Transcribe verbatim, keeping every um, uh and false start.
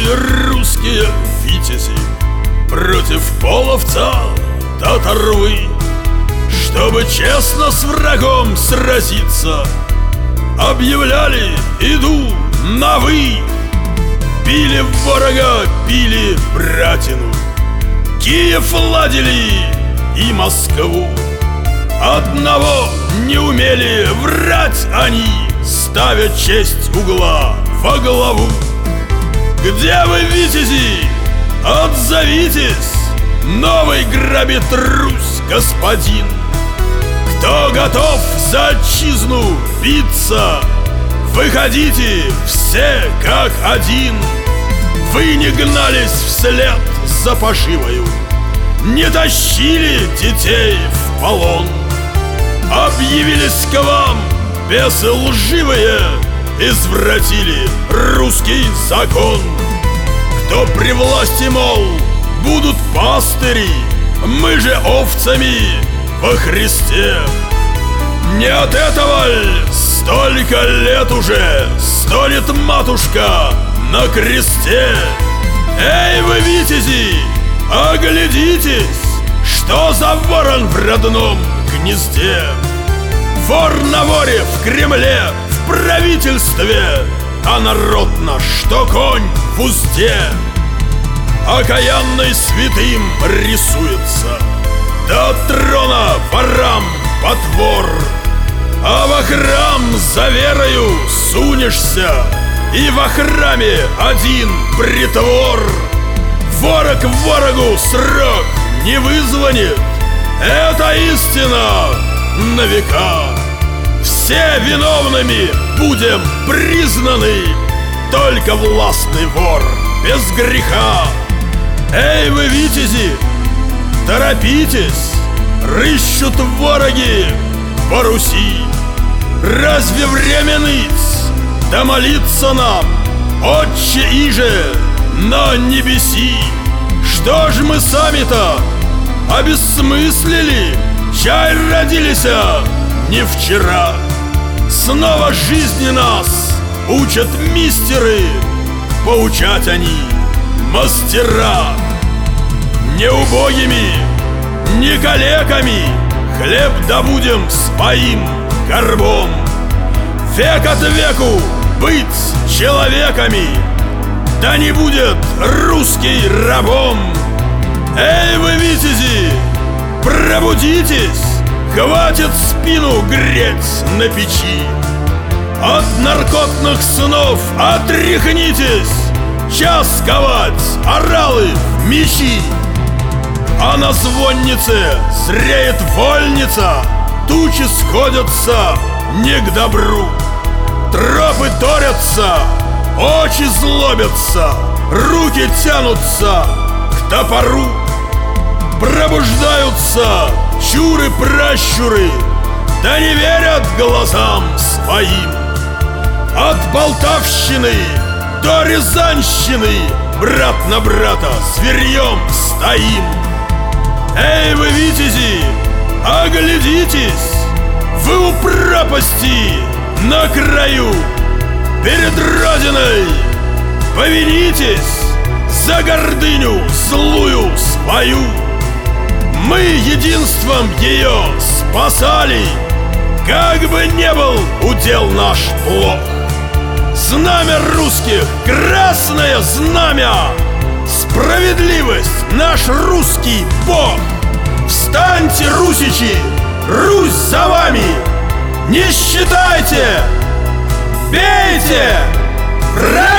Вышли русские витязи против половца татарвы, чтобы честно с врагом сразиться. Объявляли: иду на вы. Били ворога, били братину, Киев ладили и Москву. Одного не умели врать они, ставя честь угла во главу. Где вы, витязи? Отзовитесь! Новый грабит Русь господин. Кто готов за отчизну биться, выходите все как один. Вы не гнались вслед за поживою, не тащили детей в полон. Объявились к вам бесы лживые, извратили русский закон. Кто при власти, мол, будут пастыри, мы же овцами во Христе. Не от этого ль столько лет уже стонет матушка на кресте? Эй, вы, витязи, оглядитесь, что за ворон в родном гнезде. Вор на воре в Кремле, в правительстве, а народ наш, что конь в узде. Окаянный святым рисуется, до трона ворам потвор. А во храм за верою сунешься, и во храме один притвор. Ворог ворогу срок не вызвонит, это истина на века. Все виновными будем признаны, только властный вор без греха. Эй, вы, витязи, торопитесь, рыщут вороги по Руси. Разве время ныть, да молиться нам, Отче иже на небеси? Что ж мы сами-то обессмыслили? Чай родились не вчера. Снова жизни нас учат мистеры, поучать они мастера. Не убогими, не калеками хлеб добудем своим горбом. Век от веку быть человеками, да не будет русский рабом. Эй, вы, витязи, пробудитесь, хватит спину греть на печи. От наркотных снов отряхнитесь, час ковать оралы в мечи. А на звоннице зреет вольница, тучи сходятся не к добру. Тропы торятся, очи злобятся, руки тянутся к топору. Пробуждаются чуры-пращуры, да не верят глазам своим. От Полтавщины до Рязанщины брат на брата зверьем стоим. Эй, вы, витязи, оглядитесь, вы у пропасти на краю. Перед Родиной повинитесь за гордыню злую свою. Мы единством ее спасали, как бы не был удел наш плох. Знамя русских, красное знамя, справедливость наш русский Бог. Встаньте, русичи, Русь за вами, не считайте, бейте, враг!